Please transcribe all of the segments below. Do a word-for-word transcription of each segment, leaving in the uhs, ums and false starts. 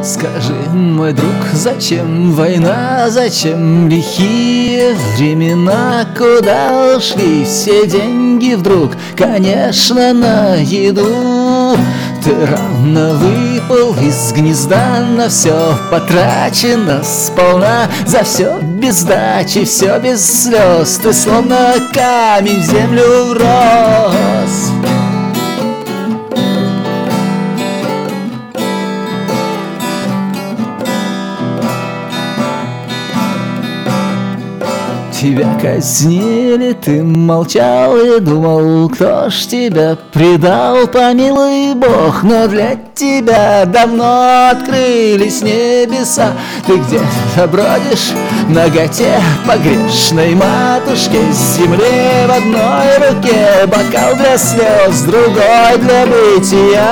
Скажи, мой друг, зачем война, зачем лихие времена? Куда ушли все деньги вдруг? Конечно, на еду. Ты рано выпал из гнезда, на все потрачено сполна. За все без дачи, все без слез, ты словно камень в землю врос. Тебя казнили, ты молчал и думал, кто ж тебя предал, помилуй Бог, но для тебя давно открылись небеса. Ты где-то бродишь в наготе по грешной матушке земле, в одной руке бокал для слез, другой для бытия.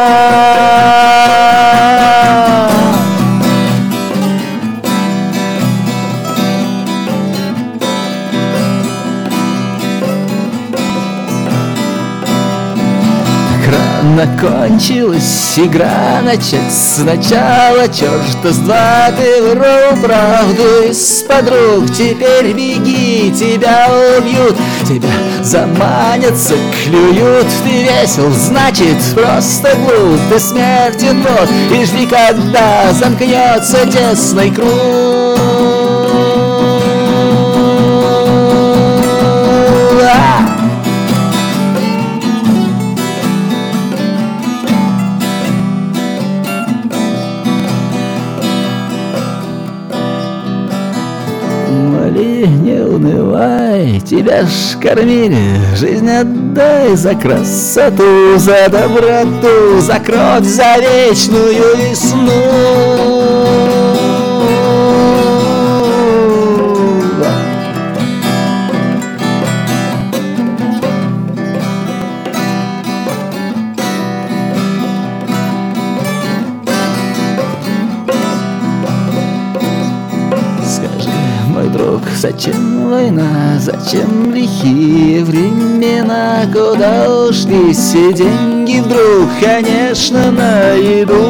Рано кончилась игра, начать сначала, черта с два. Ты вырвал правду из-под рук, теперь беги, тебя убьют, тебя заманят, заклюют. Ты весел, значит просто глуп, ты смерти тот, и жди, когда замкнется тесный круг. Моли, не унывай, тебя ж кормили, жизнь отдай за красоту, за доброту, за кровь, за вечную весну. Мой друг, зачем война, зачем лихие времена? Куда ушли все деньги вдруг? Конечно, на еду.